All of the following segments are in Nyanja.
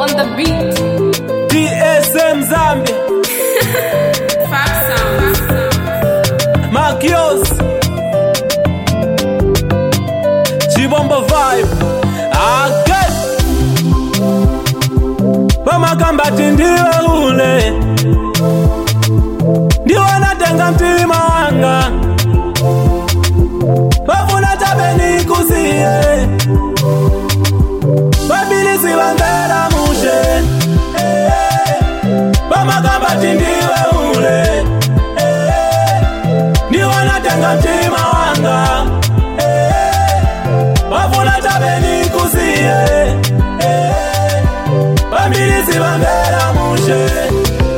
on the beat. DSM Zambia. Fab sound. Marquios. Chibombo vibe. Again. Mama kambati ndiwe ule. Ndiwe natenga mtima wanga. Wafuna tabeni kusiye. Wabilisi wangera mushe. Mama kambati ndiwe ule. Ndiwe natenga mtima wanga. Wafuna tabeni kusiye. Wabilisi wangera mushe.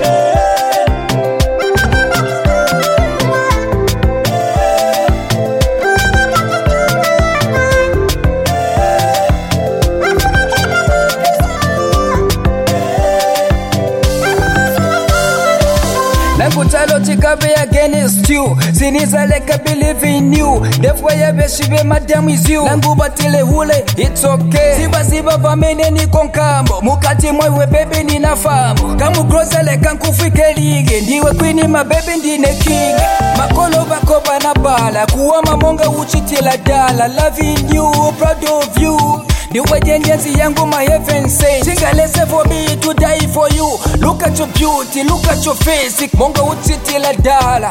Nakutalo tikabe against you. Siniza like I believe in you. Therefore ya beshibe madam is you. Nangu batile hule, it's okay. Siba vamene ni konkambo. Mukati mwewe bebe ni nafamu. Kamu groza le kankufike lige. Ndiwe queen ma baby ndine king. Makolo bako bana bala. Kuwa mamonga uchitila dala. Loving you, proud of you. Ndiwe jenjenzi yangu my heaven says. Singalese for me to die for you. Look at your beauty, look at your face. Monga uchitila dala.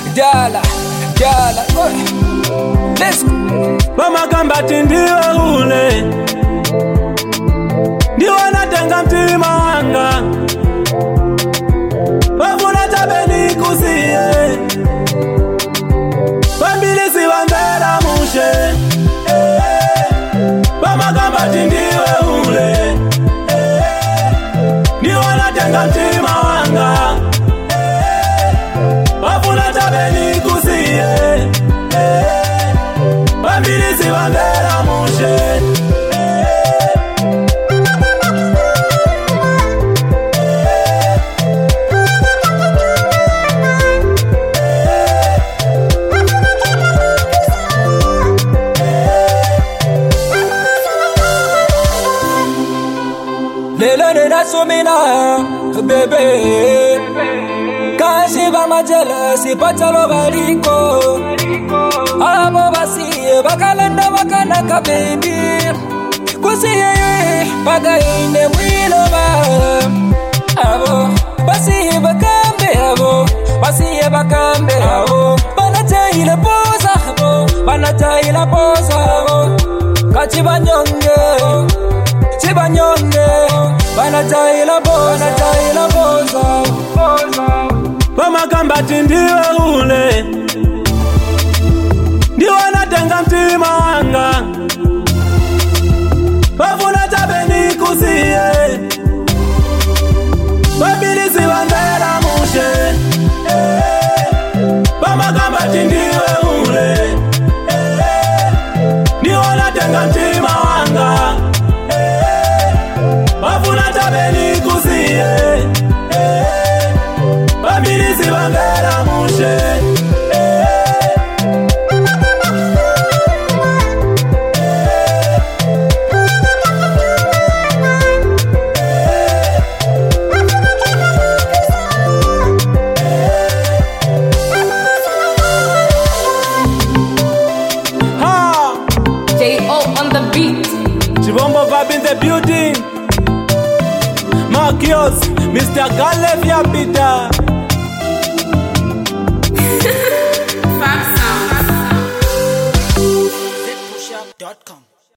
Let's go. Mama kambati ndiwe ule. Ndiwe natenga mtima wanga. Wafuna tabeni kusiye. Wabilisi wangera mushe. Mama kambati ndiwe ule. Ndiwe natenga mtima wanga. Wafuna tabeni kusiye. Wabilisi wangera mushe. Lelo nena sumina, baby. Kashi ba majealousy, patalo bariko. Abo basiye, bakalanda bakanaka baby. Kusiye, bagaine mwilo ba. Abo basiye bakambe abo, basiye bakambe abo. Banataila poza abo, banataila poza abo. Kachibanyonge. Chibanyonge, banataila boza. Mama kambati ndiwe ule. Ndiwe natenga mtima wanga. Wafuna tabeni kusiye. Wabilisi wangera mushe. Mama kambati ndiwe ule. Ndiwe natenga mtima wanga. Wafuna tabeni kusiye. Wabilisi wangera mushe. J.O. on the beat. Chibombo vibe in the building. Marquios, Mr. Galevia Peter. Fab sound. ZPushup.com